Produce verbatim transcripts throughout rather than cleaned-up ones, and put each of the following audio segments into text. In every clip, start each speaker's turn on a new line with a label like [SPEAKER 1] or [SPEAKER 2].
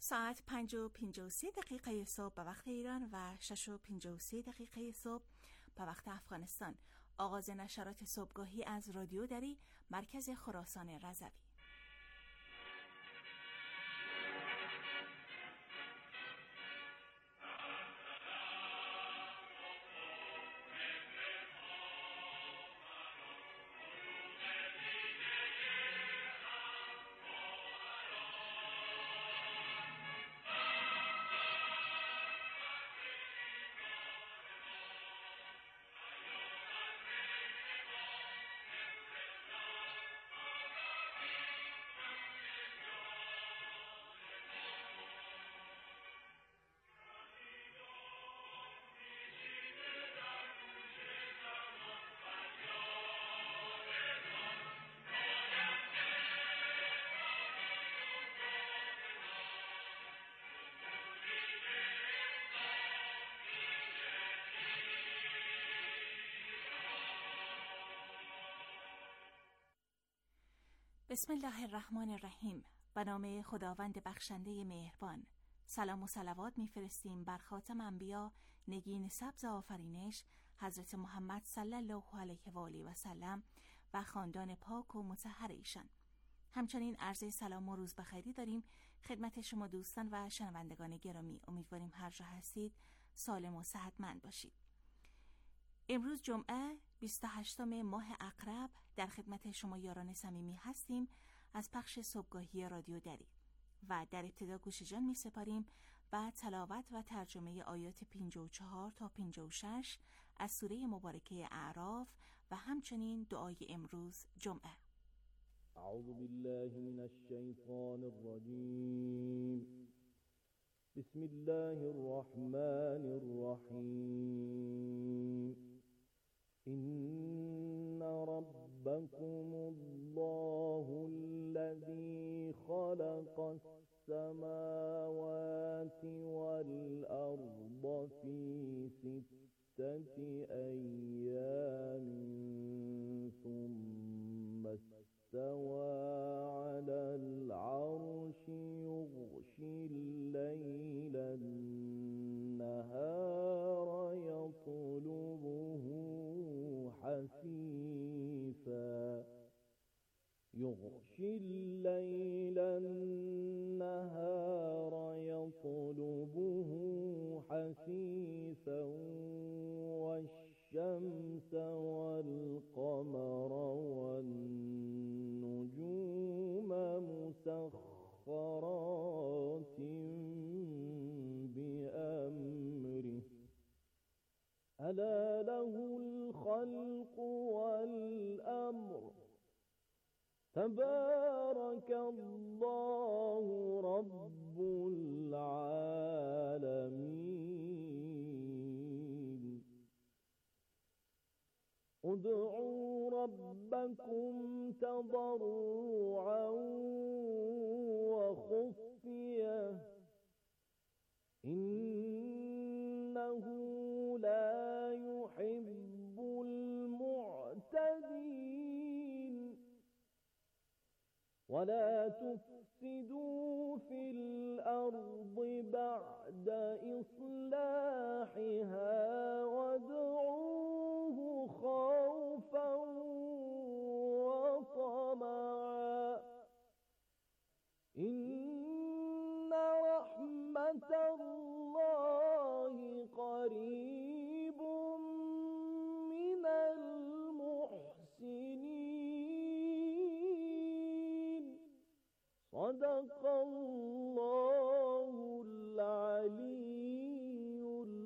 [SPEAKER 1] ساعت پنج و پنجاه و سه دقیقه صبح به وقت ایران و شش و پنجاه و سه دقیقه صبح به وقت افغانستان. آغاز نشرات صبحگاهی از رادیو دری، مرکز خراسان رضوی. بسم الله الرحمن الرحیم. به نام خداوند بخشنده مهربان. سلام و صلوات میفرستیم بر خاتم انبیا، نگین سبز آفرینش، حضرت محمد صلی الله علیه و آله و سلم و خاندان پاک و مطهر ایشان. همچنین عرض سلام و روز بخیری داریم خدمت شما دوستان و شنوندگان گرامی. امیدواریم هر جا هستید سالم و صحتمند باشید. امروز جمعه بیست و هشتم ماه عقرب در خدمت شما یاران صمیمی هستیم از پخش صبحگاهی رادیو دری و در ابتدا گوش جان می سپاریم و تلاوت و ترجمه آیات پنجاه و چهار تا پنجاه و شش از سوره مبارکه اعراف و همچنین دعای امروز جمعه.
[SPEAKER 2] اعوذ بالله من الشیطان الرجیم. بسم الله الرحمن الرحیم. إن ربكم الله الذي خلق السماوات والأرض في ستة أيام ثم استوى على العرش يغشي الليل النهار يطلبه حثيثا يغشي الليل النهار يطلبه حثيثا والشمس والقمر والنجوم مسخرات بأمره ألا له الخلق والأمر تبارك الله رب العالمين. ادعوا ربكم تضرعا وخفية إنه لا يحب المعتدين. ولا تفسدوا في الأرض بعد إصلاحها وادعوه خوفا وطمعا إن رحمة الله قريب من المحسنين. صدق الله العلی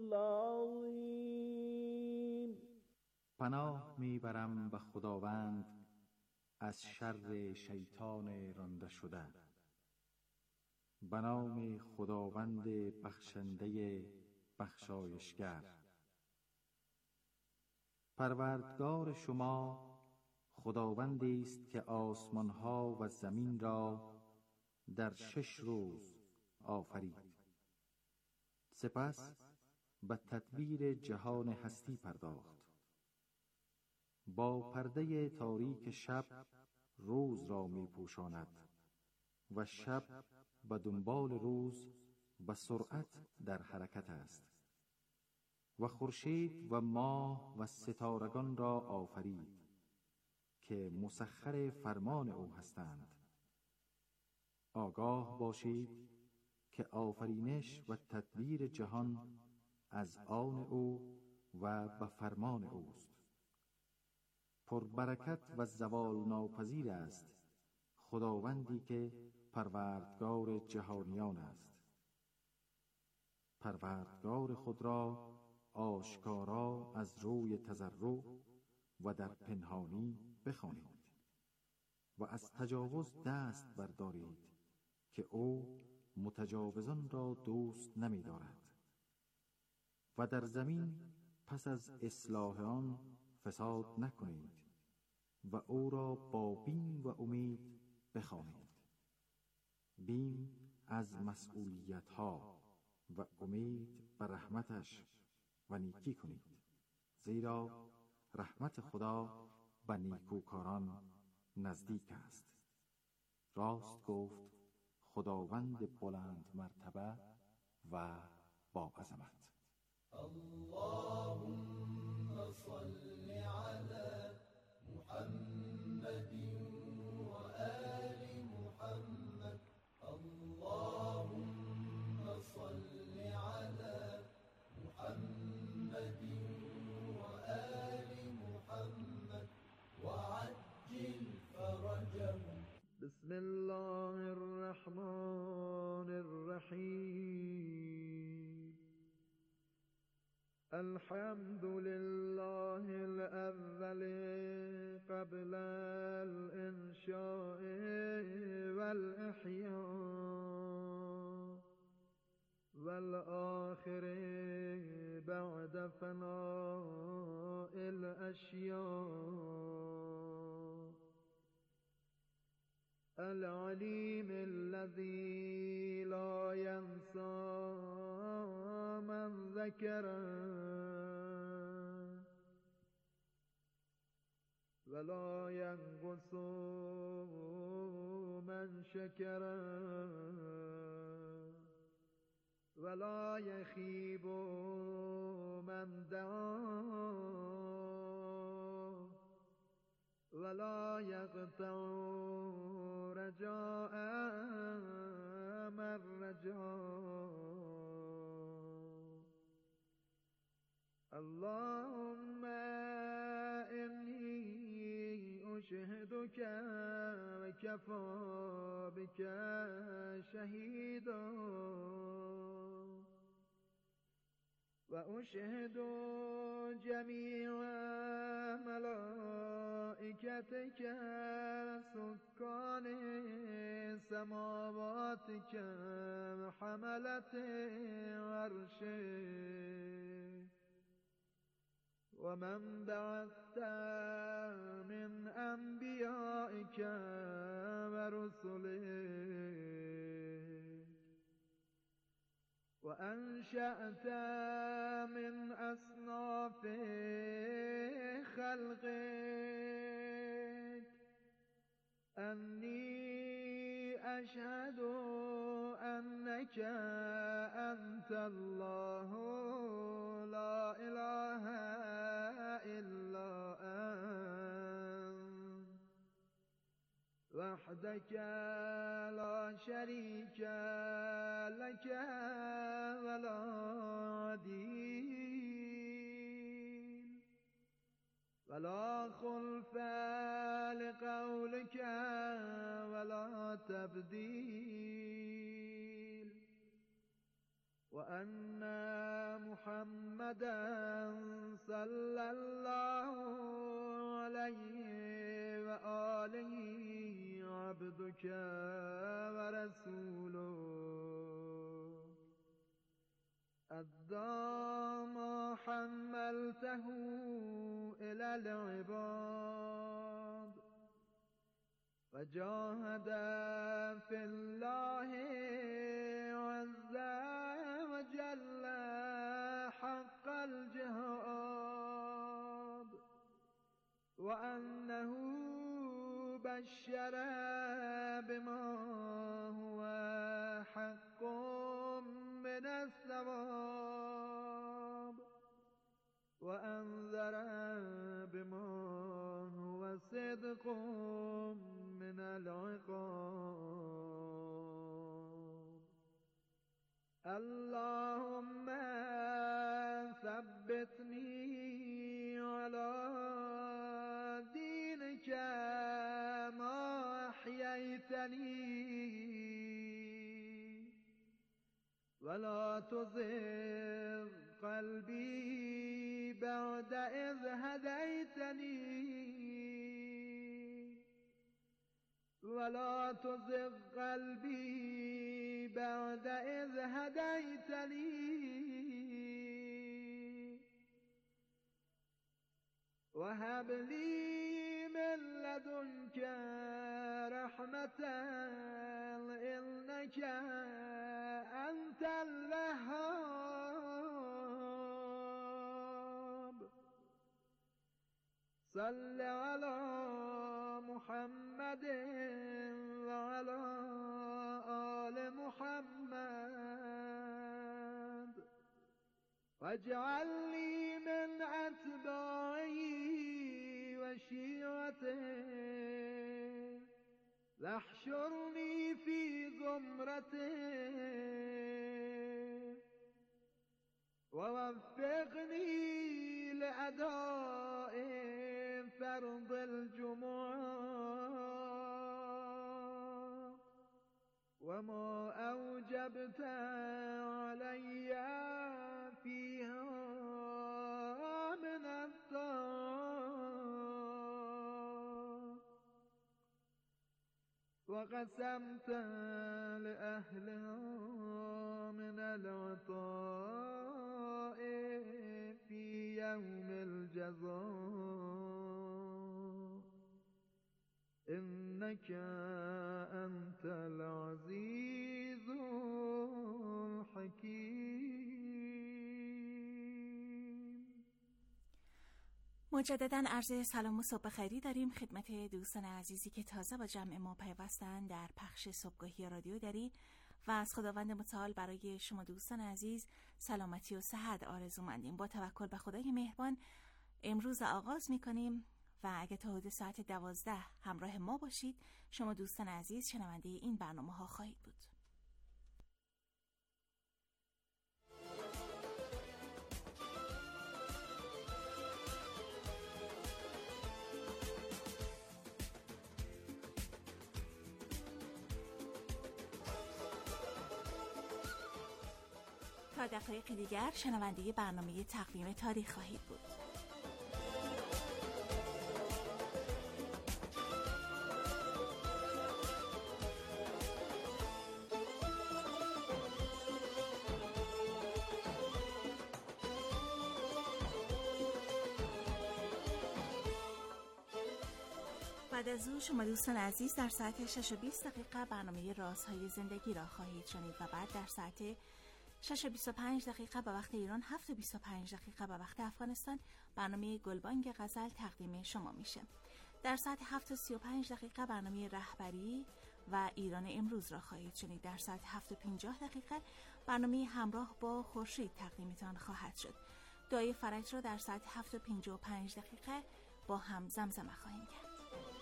[SPEAKER 2] العظیم.
[SPEAKER 3] پناه میبرم به خداوند از شر شیطان رانده شده. به نام خداوند بخشنده بخشایشگر. پروردگار شما خداوندی است که آسمان‌ها و زمین را در شش روز آفرید. سپس به تدبیر جهان هستی پرداخت. با پرده تاریک شب روز را می پوشاند و شب به دنبال روز به سرعت در حرکت است و خورشید و ماه و ستارگان را آفرید که مسخر فرمان او هستند. آگاه باشید که آفرینش و تدبیر جهان از آن او و به فرمان اوست. پربرکت و زوال ناپذیر است خداوندی که پروردگار جهانیان است. پروردگار خود را آشکارا از روی تضرع و در پنهانی بخوانید و از تجاوز دست بردارید که او متجاوزان را دوست نمی دارد و در زمین پس از اصلاح آن فساد نکنید و او را با بیم و امید بخوانید. بیم از مسئولیت ها و امید به رحمتش و نیکی کنید، زیرا رحمت خدا به نیکوکاران نزدیک است. راست گفت خداوند بلند مرتبه و با عظمت.
[SPEAKER 4] اللهم صل على محمد و آل محمد. اللهم صل على محمد و آل محمد وعجل فرجهم.
[SPEAKER 2] بسم الله الرحمن الرحیم. الحمد لله الأول قبل الإنشاء والإحياء والآخر بعد فناء الأشياء. العليم الذي لا ينسى من ذكره ولا ينقص من شكره ولا يخيب من دعاه ولا يقطع رجاء من رجاه. اللهم إني أشهدك وكفى بك شهيدا وأشهد جميع ملائكتك سكان سماواتك وحملة عرشك ومن بعثت من أنبيائك ورسلك وأنشأت من أصناف خلقك أني أشهد أنك أنت الله لا إله إلا أنت وحدك لا شريك لك ولا عديل ولا خلف لقولك ولا تبديل وأن محمدا صلى الله عليه وآله عبدك ورسوله أدى ما حملته إلى العباد وجاهد في الله عز وجل حق الجهاد وأنه بشر بما هو قم من العقاب. اللهم ثبتني على دينك ما أحييتني ولا تزغ قلبي بعد إذ هديتني ولا تزغ قلبي بعد إذ هديتني وهب لي من لدنك رحمة إنك أنت الوهاب. صل على محمد وعلى آل محمد واجعل لي من أتباعه وشيعته واحشرني في زمرته ووفقني لأداء فرض الجمعة وما أوجبت علي فيها من الطاعات وقسمت لأهلها من العطاء في يوم الجزاء إنك أنت العزيز الحكيم.
[SPEAKER 1] مجدداً عرض سلام و صبح خیری داریم خدمت دوستان عزیزی که تازه با جمع ما پیوستن در پخش صبحگاهی رادیو دری و از خداوند متعال برای شما دوستان عزیز سلامتی و صحت آرزومندیم. با توکل به خدای مهربان امروز آغاز می‌کنیم و اگه تا حدود ساعت دوازده همراه ما باشید شما دوستان عزیز شنونده این برنامه ها خواهید بود. تا دقایق دیگر شنونده برنامه تقویم تاریخ خواهید بود. بعد از او شما دوستان عزیز در ساعت شش و بیست دقیقه برنامه رازهای زندگی را خواهید شنید و بعد در ساعت شش و بیست و پنج دقیقه به وقت ایران، هفت و بیست و پنج دقیقه به وقت افغانستان برنامه گلبانگ غزل تقدیم شما میشه. در ساعت هفت و سی و پنج دقیقه برنامه رهبری و ایران امروز را خواهید شنید. در ساعت هفت و پنجاه دقیقه برنامه همراه با خورشید تقدیمتان خواهد شد. دعای فرج را در ساعت هفت و پنجاه و پنج دقیقه با هم زمزمه خواهیم کرد.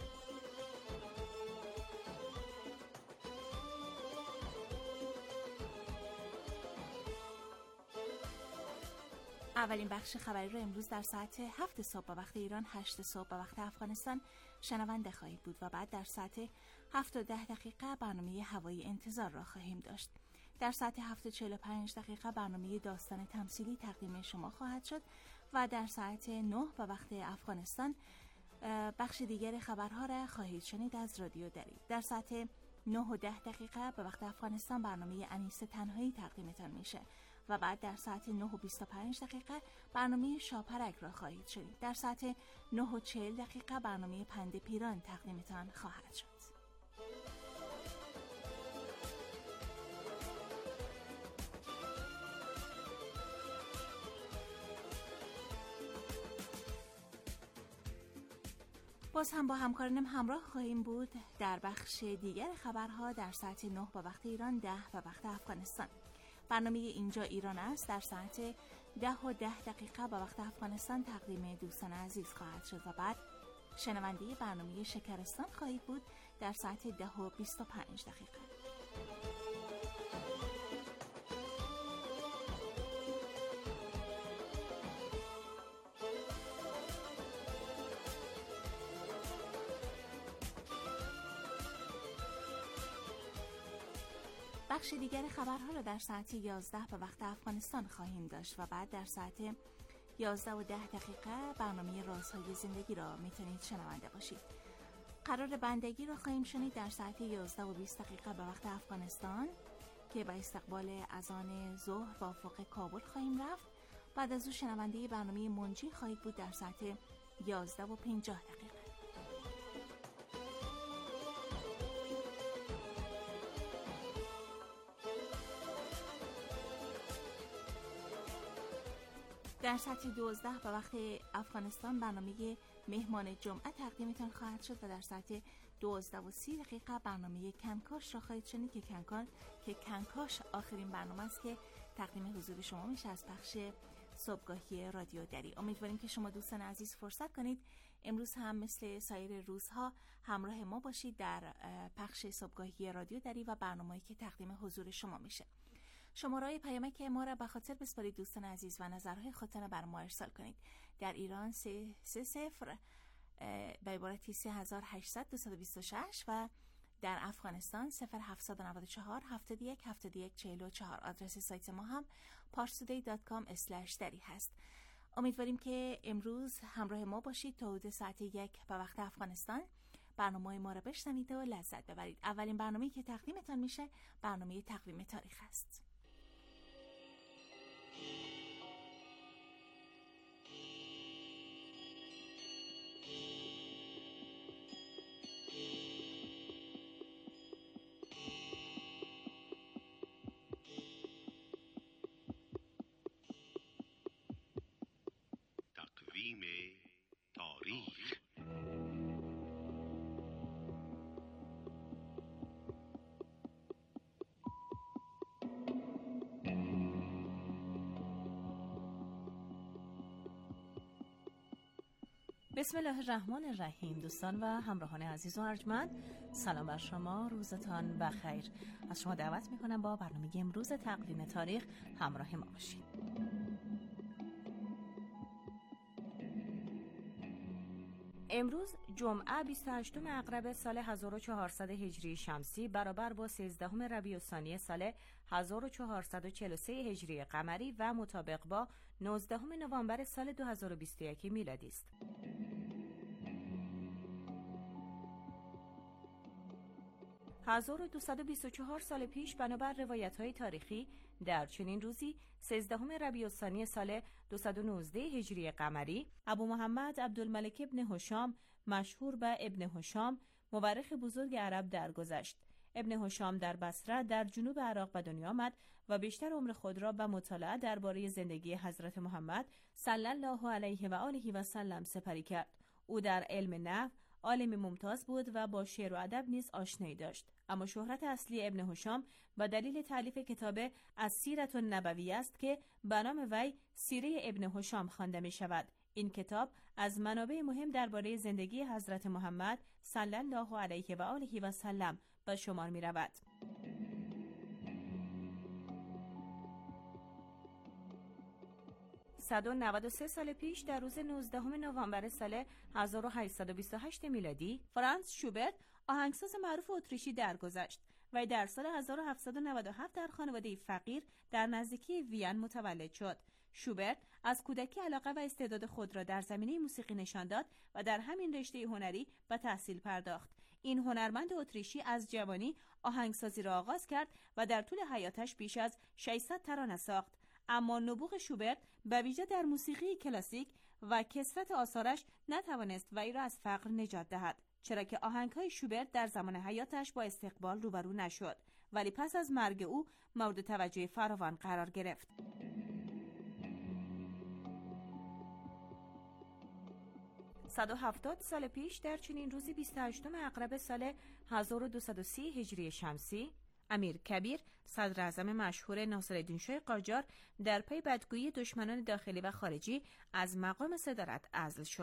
[SPEAKER 1] اولین بخش خبری را امروز در ساعت هفت صبح به وقت ایران، هشت صبح به وقت افغانستان شنونده خواهید بود و بعد در ساعت هفت و ده دقیقه برنامه هوایی انتظار را خواهیم داشت. در ساعت هفت و چهل و پنج دقیقه برنامه داستان تمثیلی تقدیم شما خواهد شد و در ساعت نه به وقت افغانستان بخش دیگر خبرها را خواهید شنید از رادیو دری. در ساعت نه و ده دقیقه به وقت افغانستان برنامه انیس تنهایی تقدیمتان میشه و بعد در ساعت نه و بیست و پنج دقیقه برنامه شاپرک را خواهید شنید. در ساعت نه و چهل دقیقه برنامه پند پیران تقدیمتان خواهد شد. باز هم با همکارانم همراه خواهیم بود در بخش دیگر خبرها در ساعت نه به وقت ایران، ده به وقت افغانستان. برنامه اینجا ایران است در ساعت ده و ده دقیقه به وقت افغانستان تقدیم دوستان عزیز خواهد شد و بعد شنونده برنامه شکرستان خواهید بود در ساعت ده و بیست و پنج دقیقه. بخش دیگر خبرها را در ساعت یازده به وقت افغانستان خواهیم داشت و بعد در ساعت یازده و ده دقیقه برنامه رازهای زندگی را میتونید شنونده باشید. قرار بندگی را خواهیم شنید در ساعت یازده و بیست دقیقه به وقت افغانستان که با استقبال اذان ظهر با افق کابل خواهیم رفت. بعد از او شنونده برنامه منجی خواهید بود در ساعت یازده و پنجاه دقیقه. در ساعت دوازده به وقت افغانستان برنامه مهمان جمعه تقدیمتان خواهد شد و در ساعت دوازده و سی دقیقه برنامه کنکاش را خواهید شنید که کنکاش که کنکاش آخرین برنامه است که تقدیم حضور شما میشه از پخش صبحگاهی رادیو دری. امیدواریم که شما دوستان عزیز فرصت کنید امروز هم مثل سایر روزها همراه ما باشید در پخش صبحگاهی رادیو دری و برنامه‌ای که تقدیم حضور شما میشه. شماره پیامک ما را به خاطر بسپارید دوستان عزیز و نظرهای خودتان بر ما ارسال کنید. در ایران سه صفر به عبارتی سه هزار و هشتصد و دویست و بیست و شش و در افغانستان صفر هفتصد و نود و چهار هفتاد و یک هفتاد و یک چهل و چهار. آدرس سایت ما هم parstoday دات کام اسلش دری هست. امیدواریم که امروز همراه ما باشید تا حدود ساعت یک به وقت افغانستان برنامه ما را بشنوید و لذت ببرید. اولین برنامه‌ای که تقدیمتان میشه برنامه تقویم تاریخ است.
[SPEAKER 5] تقویم تاریخ.
[SPEAKER 6] بسم الله الرحمن الرحیم. دوستان و همراهان عزیز و ارجمند، سلام بر شما، روزتان بخیر. از شما دعوت میکنم با برنامه امروز تقویم تاریخ همراه ما باشید. امروز جمعه بیست و هشتم اغرب سال هزار و چهارصد هجری شمسی برابر با سیزدهم ربیع الثانی سال هزار و چهارصد و چهل و سه هجری قمری و مطابق با نوزدهم نوامبر سال دو هزار و بیست و یک میلادی است. هزار و دویست و بیست و چهار سال پیش بنابر روایت‌های تاریخی در چنین روزی سیزدهم ربیع الثانی سال دویست و نوزده هجری قمری ابو محمد عبدالملک ابن هشام مشهور به ابن هشام مورخ بزرگ عرب درگذشت. ابن هشام در بصره در جنوب عراق به دنیا آمد و بیشتر عمر خود را به مطالعه درباره زندگی حضرت محمد صلی الله علیه و آله و سلم سپری کرد. او در علم نحو عالم ممتاز بود و با شعر و ادب نیز آشنایی داشت، اما شهرت اصلی ابن هشام به دلیل تالیف کتاب السیرة النبویه است که به نام وی سیره ابن هشام خوانده می شود. این کتاب از منابع مهم درباره زندگی حضرت محمد صلی الله علیه و آله و سلم به شمار می رود. صد و نود و سه سال پیش در روز نوزدهم نوامبر سال هزار و هشتصد و بیست و هشت میلادی فرانس شوبرت آهنگساز معروف اتریشی درگذشت و در سال هزار و هفتصد و نود و هفت در خانواده فقیر در نزدیکی وین متولد شد. شوبرت از کودکی علاقه و استعداد خود را در زمینه موسیقی نشان داد و در همین رشته هنری به تحصیل پرداخت. این هنرمند اتریشی از جوانی آهنگسازی را آغاز کرد و در طول حیاتش بیش از ششصد ترانه ساخت. اما نبوغ شوبرت به ویژه در موسیقی کلاسیک و کثرت آثارش نتوانست وی را از فقر نجات دهد، چرا که آهنگ‌های شوبرت در زمان حیاتش با استقبال روبرو نشد، ولی پس از مرگ او مورد توجه فراوان قرار گرفت. صد و هفتاد سال پیش در چنین روزی بیست و هشتم اغرب سال هزار و دویست و سی هجری شمسی امیر کبیر صدر اعظم مشهور ناصرالدین شاه قاجار در پی بدگویی دشمنان داخلی و خارجی از مقام صدارت عزل شد.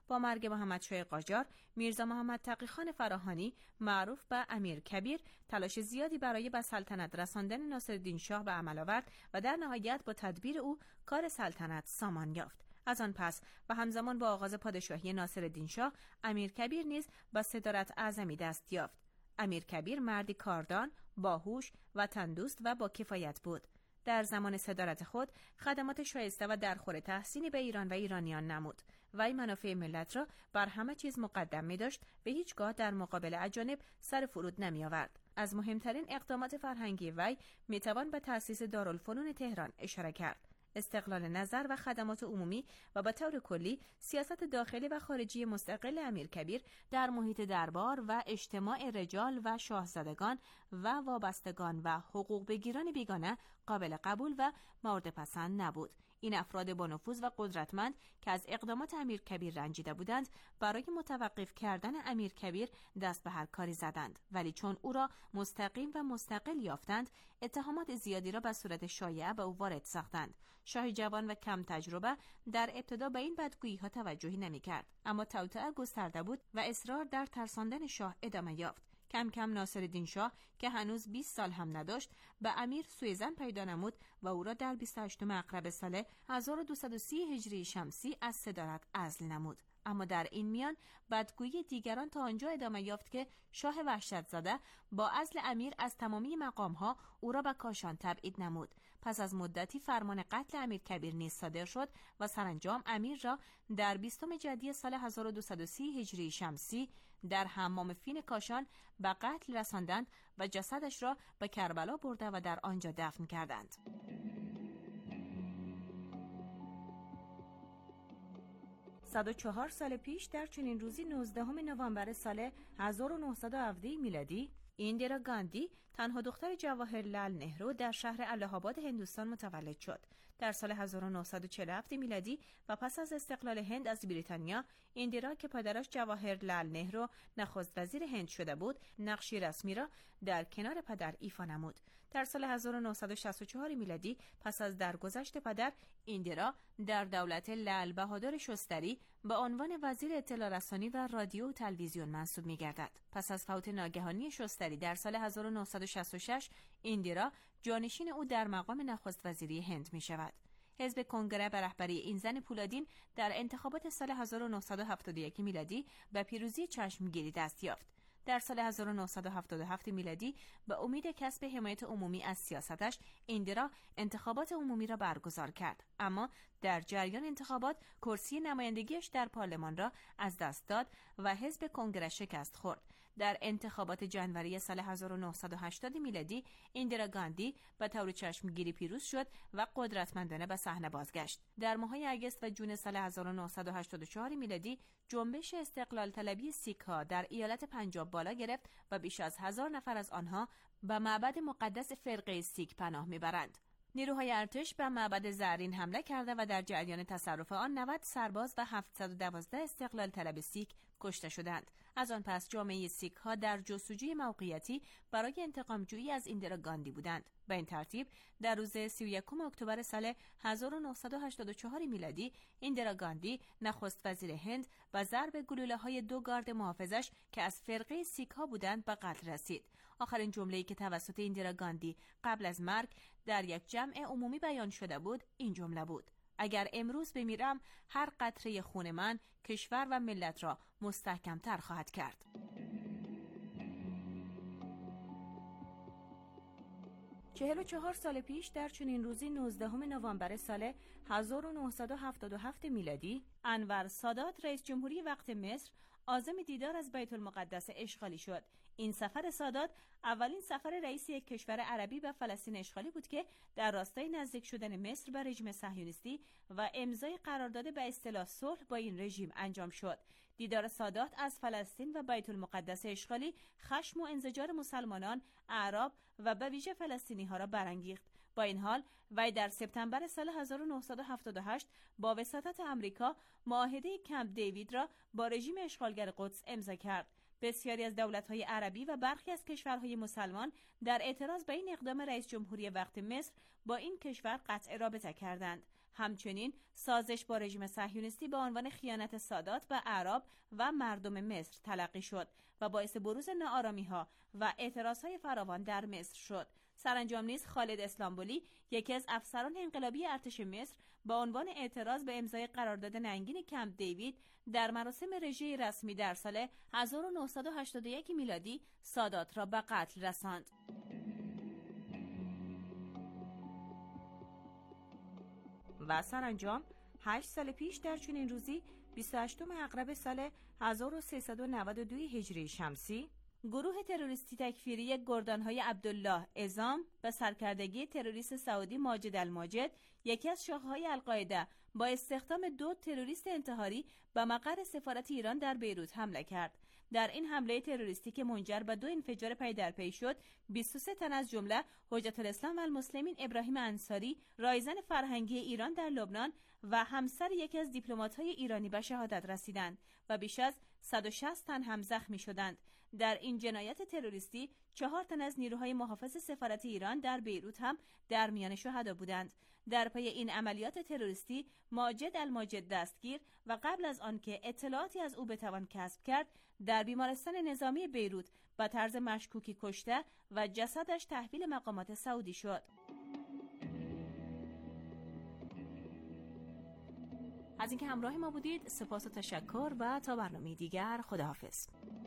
[SPEAKER 6] با مرگ محمدشاه قاجار، میرزا محمد تقی‌خان فراهانی معروف به امیر کبیر تلاش زیادی برای به سلطنت رساندن ناصرالدین شاه به عمل آورد و در نهایت با تدبیر او کار سلطنت سامان یافت. از آن پس و همزمان با آغاز پادشاهی ناصرالدین شاه، امیر کبیر نیز به صدارت اعظمی دست یافت. امیر کبیر مردی کاردان، باهوش و تندوست و با کفایت بود. در زمان صدارت خود خدمات شایسته و درخور تحسینی به ایران و ایرانیان نمود. وی منافع ملت را بر همه چیز مقدم می داشت و هیچگاه در مقابل اجانب سر فرود نمی آورد. از مهمترین اقدامات فرهنگی وی می توان به تأسیس دارالفنون تهران اشاره کرد. استقلال نظر و خدمات عمومی و به طور کلی سیاست داخلی و خارجی مستقل امیرکبیر در محیط دربار و اجتماع رجال و شاهزادگان و وابستگان و حقوق بگیران بیگانه قابل قبول و مورد پسند نبود. این افراد با نفوذ و قدرتمند که از اقدامات امیرکبیر رنجیده بودند، برای متوقف کردن امیرکبیر دست به هر کاری زدند، ولی چون او را مستقیم و مستقل یافتند، اتهامات زیادی را به صورت شایعه به او وارد ساختند. شاه جوان و کم تجربه در ابتدا به این بدگویی‌ها توجهی نمی‌کرد، اما توطئه گسترده بود و اصرار در ترساندن شاه ادامه یافت. کم کم ناصرالدین شاه که هنوز بیست سال هم نداشت، به امیر سوءظن پیدا نمود و او را در بیست و هشتم مغرب سال هزار و دویست و سی هجری شمسی از صدارت عزل نمود. اما در این میان بدگویی دیگران تا آنجا ادامه یافت که شاه وحشت زده با عزل امیر از تمامی مقامها او را به کاشان تبعید نمود. پس از مدتی فرمان قتل امیرکبیر نیز صادر شد و سرانجام امیر را در بیستم جدی سال هزار و دویست و سی هجری شمسی در حمام فین کاشان به قتل رساندند و جسدش را به کربلا برده و در آنجا دفن کردند. صد و چهار سال پیش در چنین روزی نوزدهم نوامبر سال هزار و نهصد و هفده میلادی، ایندرا گاندی تنها دختر جواهرلال نهرو در شهر الهه آباد هندوستان متولد شد. در سال هزار و نهصد و چهل و هفت میلادی و پس از استقلال هند از بریتانیا، ایندرا که پدرش جواهرلال نهرو نخست وزیر هند شده بود، نقشی رسمی را در کنار پدر ایفا نمود. در سال هزار و نهصد و شصت و چهار میلادی پس از درگذشت پدر، ایندرا در دولت لال بهادر شستری به عنوان وزیر اطلاع رسانی و رادیو و تلویزیون منصوب می‌گردد. پس از فوت ناگهانی شستری در سال هزار و نهصد و شصت و شش، ایندرا جانشین او در مقام نخست وزیری هند می‌شود. حزب کنگره به رهبری این زن پولادین در انتخابات سال هزار و نهصد و هفتاد و یک میلادی به پیروزی چشمگیری دست یافت. در سال هزار و نهصد و هفتاد و هفت میلادی به امید کسب حمایت عمومی از سیاستش، ایندرا انتخابات عمومی را برگزار کرد، اما در جریان انتخابات کرسی نمایندگیش در پارلمان را از دست داد و حزب کنگره شکست خورد. در انتخابات جنوری سال هزار و نهصد و هشتاد میلادی، ایندرا گاندی به طور چشمگیری پیروز شد و قدرتمندانه به صحنه بازگشت. در ماه‌های اگست و جون سال هزار و نهصد و هشتاد و چهار میلادی، جنبش استقلال طلبی سیک‌ها در ایالت پنجاب بالا گرفت و بیش از هزار نفر از آنها به معبد مقدس فرقه سیک پناه میبرند. نیروهای ارتش به معبد زرین حمله کرده و در جریان تصرف آن نود سرباز و هفتصد و دوازده استقلال طلب سیک کشته شدند. از آن پس جامعه سیک ها در جستجوی موقعیتی برای انتقام جویی از ایندرا گاندی بودند. به این ترتیب در روز سی و یکم اکتبر سال هزار و نهصد و هشتاد و چهار میلادی، ایندرا گاندی نخست وزیر هند با ضرب گلوله‌های دو گارد محافظش که از فرقه سیک ها بودند به قتل رسید. آخرین جمله‌ای که توسط ایندرا گاندی قبل از مرگ در یک جمع عمومی بیان شده بود این جمله بود: اگر امروز بمیرم، هر قطره خون من کشور و ملت را مستحکم‌تر خواهد کرد. چهل و چهار سال پیش در چنین روزی نوزدهم نوامبر سال هزار و نهصد و هفتاد و هفت میلادی، انور سادات رئیس جمهوری وقت مصر عازم دیدار از بیت المقدس اشغالی شد. این سفر سادات اولین سفر رئیس یک کشور عربی به فلسطین اشغالی بود که در راستای نزدیک شدن مصر به رژیم صهیونیستی و امضای قرارداد به اصطلاح صلح با این رژیم انجام شد. دیدار سادات از فلسطین و بیت المقدس اشغالی خشم و انزجار مسلمانان، اعراب و به ویژه فلسطینی‌ها را برانگیخت. با این حال وی در سپتامبر سال هزار و نهصد و هفتاد و هشت با وساطت آمریکا معاهده کمپ دیوید را با رژیم اشغالگر قدس امضا کرد. بسیاری از دولت‌های عربی و برخی از کشورهای مسلمان در اعتراض به این اقدام رئیس جمهوری وقت مصر با این کشور قطع رابطه کردند. همچنین سازش با رژیم صهیونیستی به عنوان خیانت سادات به اعراب و مردم مصر تلقی شد و باعث بروز ناآرامی‌ها و اعتراضهای فراوان در مصر شد. سرانجام نیز خالد اسلامبولی، یکی از افسران انقلابی ارتش مصر، با عنوان اعتراض به امضای قرارداد ننگین کمپ دیوید در مراسم رژه رسمی در سال هزار و نهصد و هشتاد و یک میلادی سادات را به قتل رساند. و سرانجام هشت سال پیش در چنین روزی بیست و هشتم عقرب سال هزار و سیصد و نود و دو هجری شمسی، گروه تروریستی تکفیری گردانهای عبدالله عظام به سرکردگی تروریست سعودی ماجد الماجد، یکی از شاخه‌های القاعده، با استخدام دو تروریست انتحاری به مقر سفارت ایران در بیروت حمله کرد. در این حمله تروریستی که منجر به دو انفجار پی در پی شد، بیست و سه تن از جمله حجت الاسلام و المسلمین ابراهیم انصاری، رایزن فرهنگی ایران در لبنان و همسر یکی از دیپلمات‌های ایرانی به شهادت رسیدند و بیش از صد و شصت تن هم زخمی شدند. در این جنایت تروریستی چهار تن از نیروهای محافظ سفارت ایران در بیروت هم در میان شهدا بودند. در پی این عملیات تروریستی ماجد الماجد دستگیر و قبل از آنکه اطلاعاتی از او بتوان کسب کرد، در بیمارستان نظامی بیروت به طرز مشکوکی کشته و جسدش تحویل مقامات سعودی شد. از اینکه همراه ما بودید سپاس و تشکر و تا برنامه دیگر خداحافظ.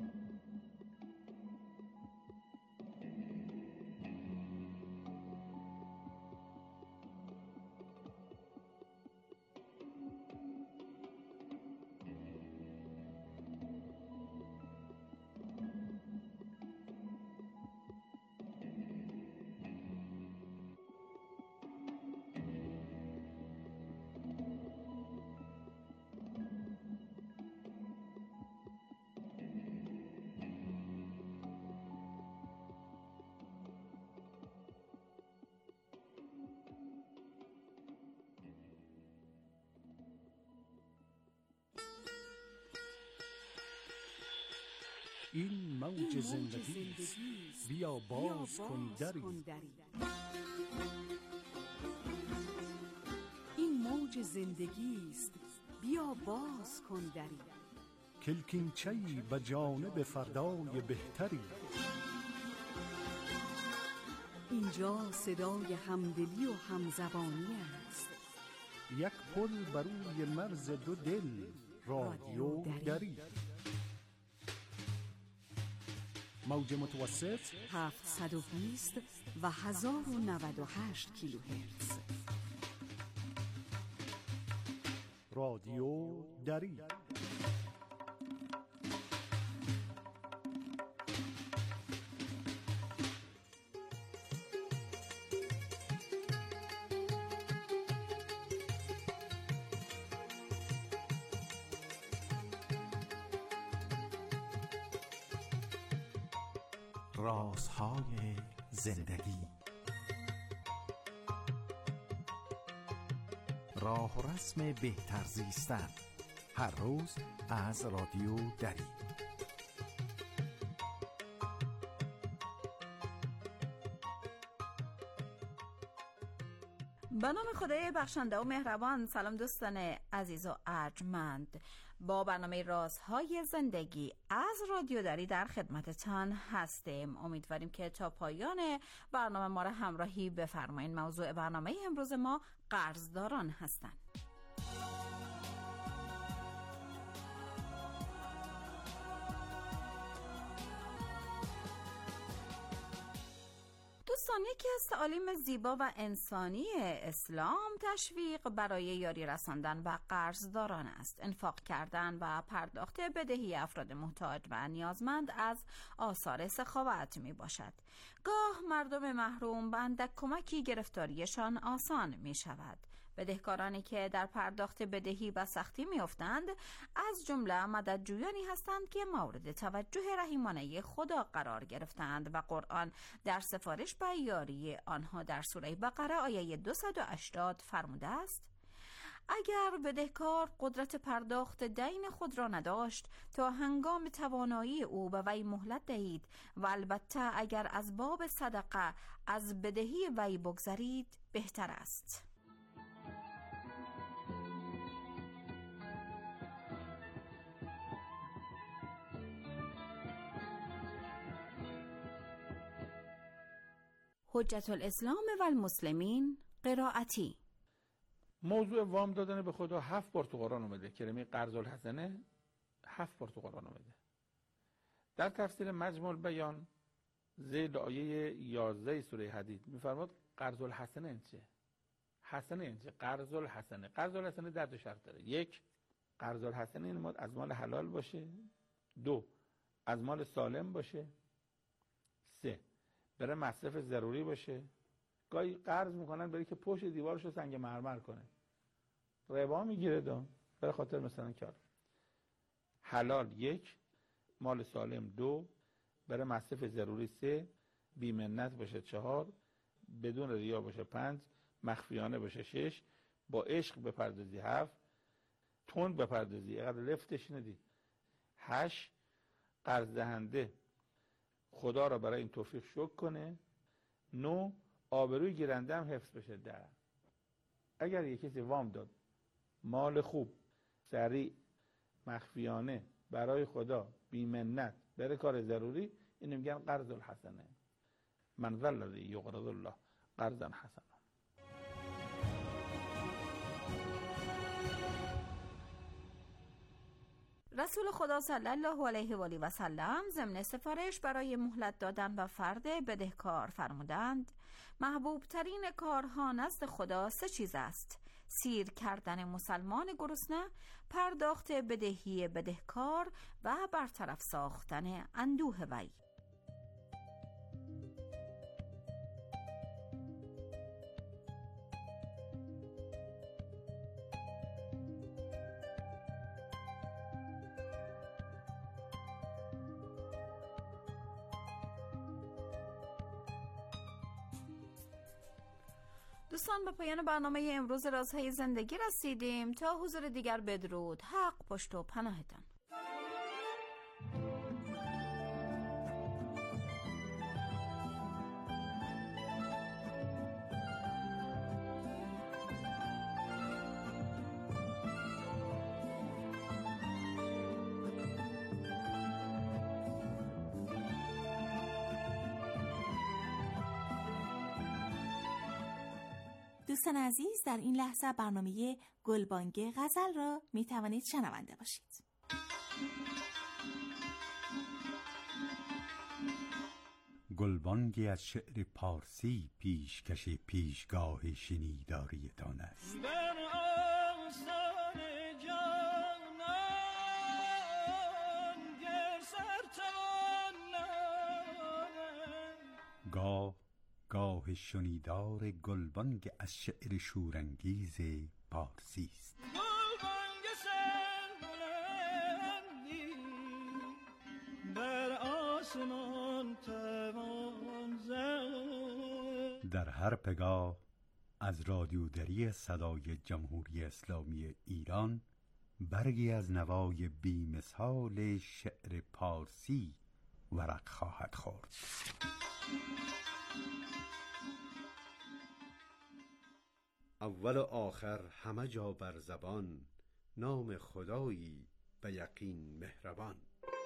[SPEAKER 7] این موج زندگی است، بیا باز کن دری.
[SPEAKER 8] این موج زندگی است، بیا باز کن دری.
[SPEAKER 7] کلکینچه‌ای به جانب فردای بهتری.
[SPEAKER 8] اینجا صدای همدلی و همزبانی است.
[SPEAKER 7] یک پل بر روی مرز دو دل، رادیو دری. موج متوسط
[SPEAKER 8] هفتصد و بیست و هزار و نود و هشت کیلوهرتز.
[SPEAKER 7] رادیو دری.
[SPEAKER 3] رازهای زندگی. راه و رسم بهتر زیستن، هر روز از رادیو دری.
[SPEAKER 6] به نام خدای بخشنده و مهربان. سلام دوستان عزیز و ارجمند، با برنامه رازهای زندگی از رادیو دری در خدمتتان هستیم. امیدواریم که تا پایان برنامه ما را همراهی بفرمایید. موضوع برنامه امروز ما قرضداران هستند. دوستان، یکی از تعالیم زیبا و انسانی اسلام تشویق برای یاری رساندن و قرضداران است. انفاق کردن و پرداخت بدهی افراد محتاج و نیازمند از آثار سخاوت می باشد. گاه مردم محروم به اندک کمکی گرفتاریشان آسان می شود. بدهکارانی که در پرداخت بدهی به سختی می‌افتند از جمله مددجویانی هستند که مورد توجه رحیمانه خدا قرار گرفتند و قرآن در سفارش به یاری آنها در سوره بقره آیه دویست و هشتاد فرموده است: اگر بدهکار قدرت پرداخت دین خود را نداشت تا هنگام توانایی او به وی مهلت دهید و البته اگر از باب صدقه از بدهی وی بگذرید بهتر است.
[SPEAKER 8] حجت الاسلام و المسلمین قرائتی.
[SPEAKER 9] موضوع وام دادن به خدا هفت بار تو قرآن اومده. کلمه قرض الحسنه هفت بار تو قرآن اومده. در تفسیر مجموع البیان ذیل آیه یازده سوره حدید میفرماد قرض الحسنه این چه؟ حسنه این چه؟ قرض الحسنه. قرض الحسنه در دو شرط داره. یک، قرض الحسنه این ماد از مال حلال باشه. دو، از مال سالم باشه. سه، برای مصرف ضروری باشه. گاهی قرض میکنن برای که پشت دیوارشو سنگ مرمر کنه، ربا میگیره دام برای خاطر مثلا کار. حلال یک، مال سالم دو، برای مصرف ضروری سه، بی منت باشه چهار، بدون ریا باشه پنج، مخفیانه باشه شش، با عشق بپردازی هفت، تند بپردازی اقدر لفتش ندی هشت، قرض دهنده خدا را برای این توفیق شکر کنه. نو، آبروی گیرنده هم حفظ بشه. ده، اگر یک کسی وام داد مال خوب سریع مخفیانه برای خدا بی منت برای کار ضروری، اینو میگن قرض الحسنه. من ذا الذی یقرض الله قرضا حسنا.
[SPEAKER 6] رسول خدا صلی الله علیه و آله و سلم ضمن سفارش برای مهلت دادن به فرد بدهکار فرمودند محبوب ترین کارها نزد خدا سه چیز است: سیر کردن مسلمان گرسنه، پرداخت بدهی بدهکار و برطرف ساختن اندوه وی. دوستان، به پایان برنامه امروز رازهای زندگی رسیدیم. تا حضور دیگر بدرود. حق پشت و پناهتان.
[SPEAKER 1] دوستان عزیز، در این لحظه برنامه گلبانگ غزل را می توانید شنونده باشید.
[SPEAKER 10] گلبانگی از شعر پارسی پیشکش پیشگاه شنیداریتان است. گاه گاه شنیدار گلبانگ از شعر شورانگیز پارسی است. در هر پگاه از رادیودری صدای جمهوری اسلامی ایران برگی از نوای بی‌مثال شعر پارسی ورق خواهد خورد.
[SPEAKER 11] اول و آخر همه جا بر زبان، نام خدایی به یقین مهربان.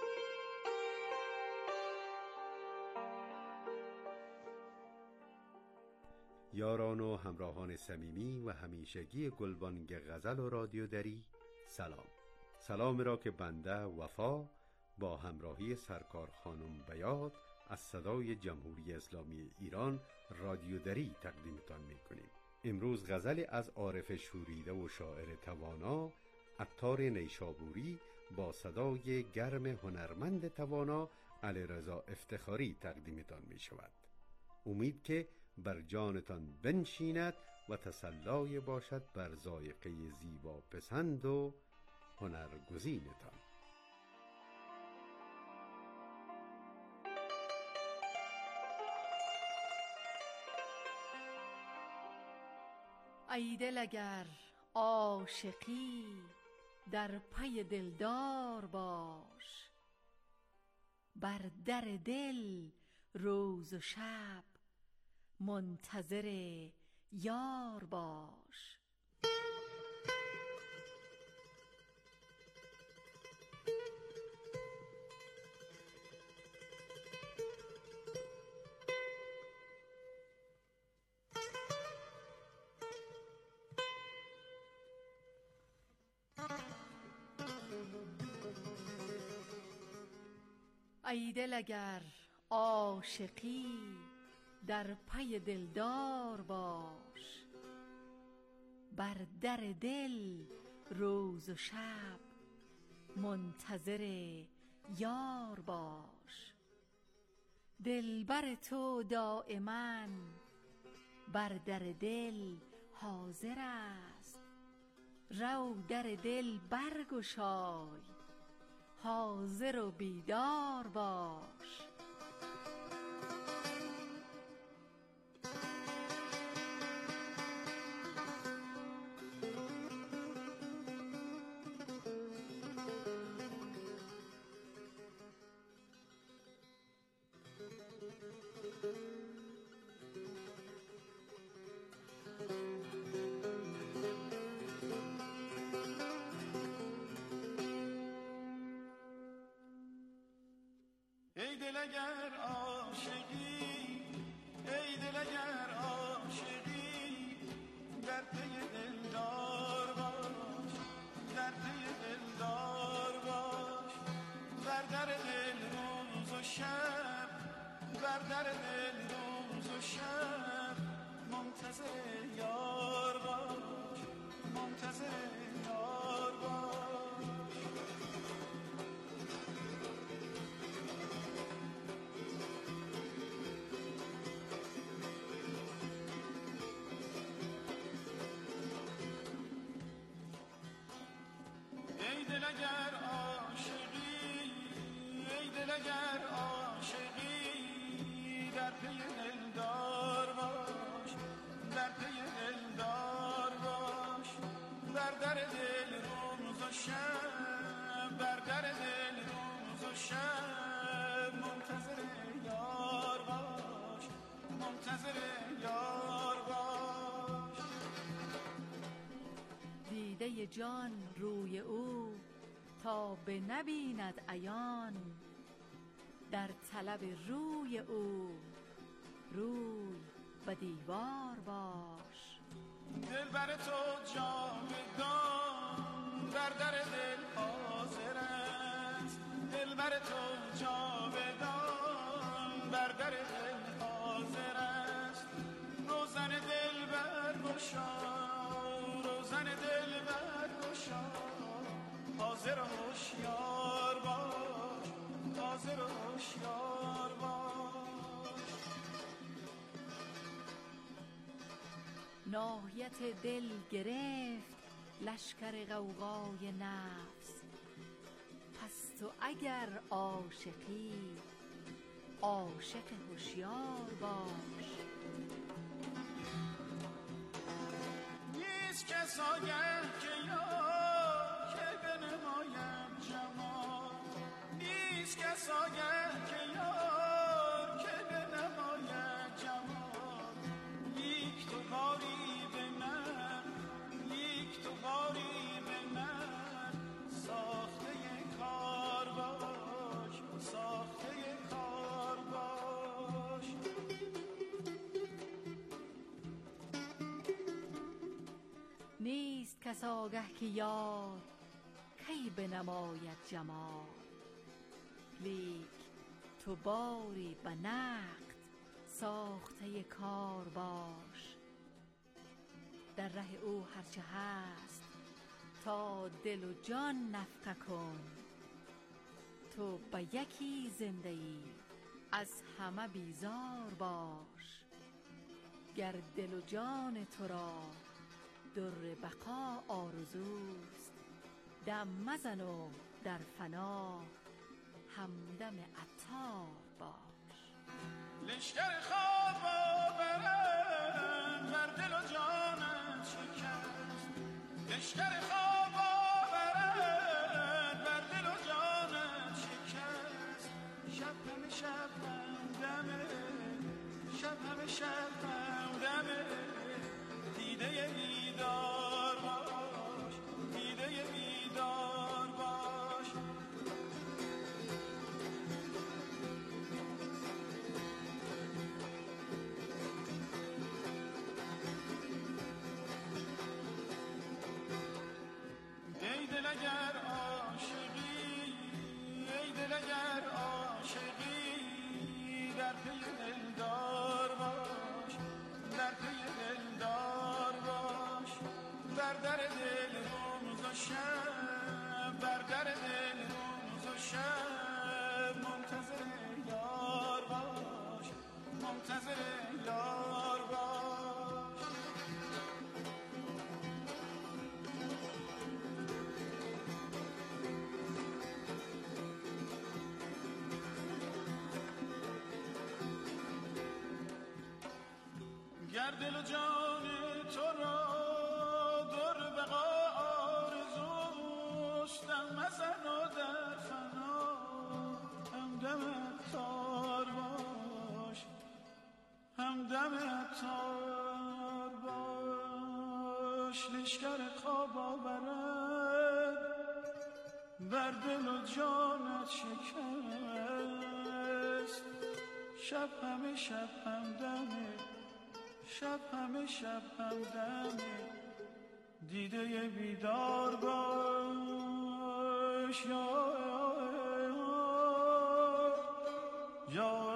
[SPEAKER 11] یاران و همراهان صمیمی و همیشگی گلبانگ غزل و رادیو دری، سلام. سلام را که بنده وفا با همراهی سرکار خانم بیات از صدای جمهوری اسلامی ایران رادیو دری تقدیمتان می‌کنیم. امروز غزل از عارف شوریده و شاعر توانا عطار نیشابوری با صدای گرم هنرمند توانا علیرضا افتخاری تقدیمتان می شود. امید که بر جانتان بنشیند و تسلای باشد بر ذائقه زیبا پسند و هنرگزینتان.
[SPEAKER 12] ای دل اگر عاشقی در پی دلدار باش، بر در دل روز و شب منتظر یار باش. ای دل اگر عاشقی در پی دلدار باش، بر در دل روز و شب منتظر یار باش. دلبر تو دائما بر در دل حاضر است، رو در دل برگشای، حاضر و بیدار باش.
[SPEAKER 13] ای دل اگر عاشقی، ای دل اگر عاشقی، در پی دلدار باش، در پی دلدار باش. بر در دل روز و شب، بر در دل روز و شب منتظر یار باش، منتظر یار باش. ای دل اگر عاشقی، ای دل اگر عاشقی، در پی دلدار باش، در پی دلدار باش. بر در دل روز و شب، بر در دل روز و شب منتظر یار باش، منتظر یار باش.
[SPEAKER 12] دیده جان روی او تا به نبیند عیان، در طلب روی او روی و دیوار باش.
[SPEAKER 13] دل بر تو جاودان بر در دل حاضر است، دل بر تو جاودان بر در دل حاضر است. روزن دل برگشا، روزن دل برگشا، حاضر و هوشیار باش، حاضر و هوشیار باش.
[SPEAKER 12] ناحیت دل گرفت لشکر غوغای نفس، پس تو اگر عاشقی عاشق هوشیار باش.
[SPEAKER 13] نیست کس آگه که یار که بنمایم جمال، نیست کس آگه که یار که بنماید جمال. لیک تو باری به من، لیک تو باری به من، ساخته کار باش، ساخته کار باش.
[SPEAKER 12] نیست کس آگه که یار کی بنماید جمال، لیک تو باری به نقد ساخته کار باش. در ره او هرچه هست تا دل و جان نفقه کن، تو به یکی زنده ای از همه بیزار باش. گر دل و جان تو را در بقا آرزوست، دم مزن و در فنا همدم عطار باش.
[SPEAKER 13] لشکر خواب آورد بر دل و جانت شکست، لشکر خواب آورد بر دل و جانت شکست. شب همه شب همدمه، شب همه شب همدمه، دیده بیدار باش، دیده بیدار باش. شب بر در دل روز و شب منتظر یار باش، منتظر یار باش. گر دل و جان تو را در بقا آرزوست، دم مزن و در فنا همدم عطار باش، همدم عطار باش. لشکر خواب آورد بر دل و جانت شکست، شب همه شب همدمه، شب همه شب همدمه. دیده بیدار باش یا یا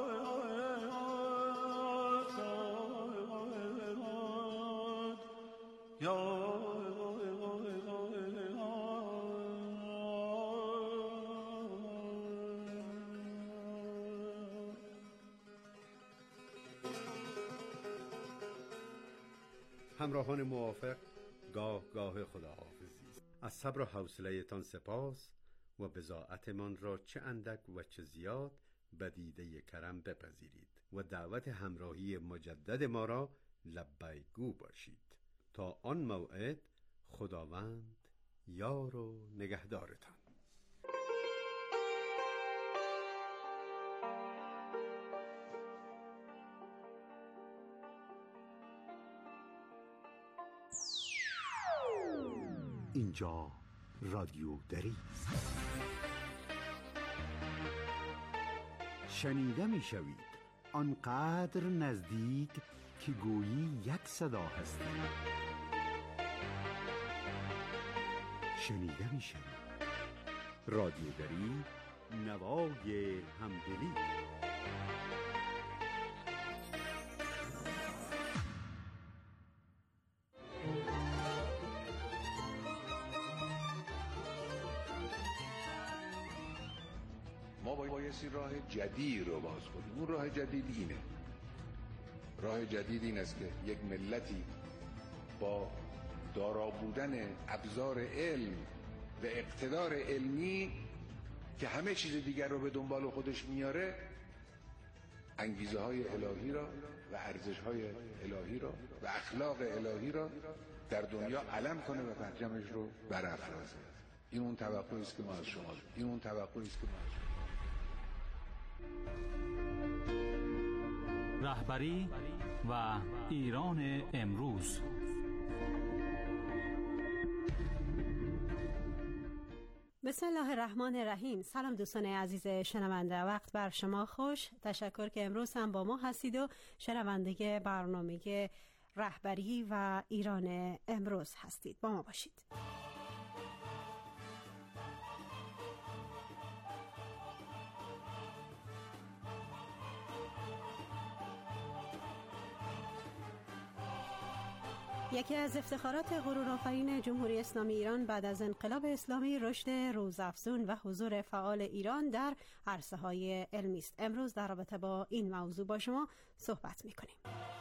[SPEAKER 11] همراهان موافق، گاه گاه خداحافظی. از صبر و حوصله تان سپاس و بضاعتمان را چه اندک و چه زیاد به دیده کرم بپذیرید و دعوت همراهی مجدد ما را لبیک گو باشید. تا آن موعد خداوند یار و نگهدارتان.
[SPEAKER 10] اینجا رادیو دری است. شنیده می شوید آنقدر نزدیک که گویی یک صدا هستی. شنیده می شوید رادیو دری، نوای همدلی.
[SPEAKER 14] ما بایستی راه جدید رو باز کنیم. اون راه جدید اینه، راه جدید این است که یک ملتی با دارا بودن ابزار علم و اقتدار علمی که همه چیز دیگر رو به دنبال خودش میاره، انگیزه های الهی را و ارزش های الهی را و اخلاق الهی را در دنیا علم کنه و پرچمش رو برافرازه. این اون توقعی است که ما از شما داریم. این اون توقعی است که ما از شما
[SPEAKER 15] رهبری و ایران امروز.
[SPEAKER 16] بسم الله الرحمن الرحیم. سلام دوستان عزیز شنونده، وقت بر شما خوش. تشکر که امروز هم با ما هستید و شنونده برنامه رهبری و ایران امروز هستید. با ما باشید. یکی از افتخارات غرورآفرین جمهوری اسلامی ایران بعد از انقلاب اسلامی رشد روزافزون و حضور فعال ایران در عرصه‌های علمی است. امروز در رابطه با این موضوع با شما صحبت می‌کنیم.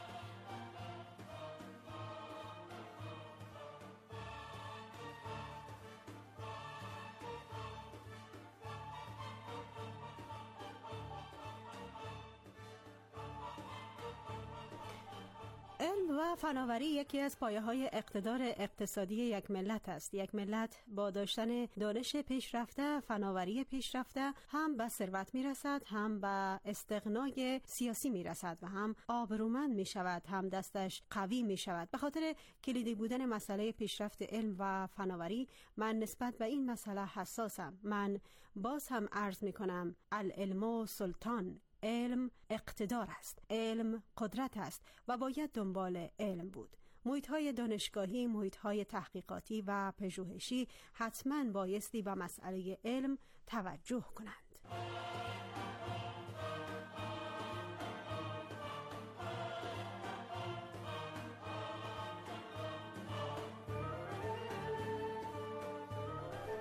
[SPEAKER 16] علم و فناوری یکی از پایه‌های اقتدار اقتصادی یک ملت است. یک ملت با داشتن دانش پیشرفته، فناوری پیشرفته، هم به ثروت میرسد، هم به استغنای سیاسی میرسد و هم آبرومند میشود، هم دستش قوی میشود. به خاطر کلیدی بودن مسئله پیشرفت علم و فناوری من نسبت به این مسئله حساسم. من باز هم عرض میکنم العلم سلطان، علم اقتدار است، علم قدرت است و باید دنبال علم بود. محیط‌های دانشگاهی، محیط‌های تحقیقاتی و پژوهشی حتماً بایستی به مسئله علم توجه کنند.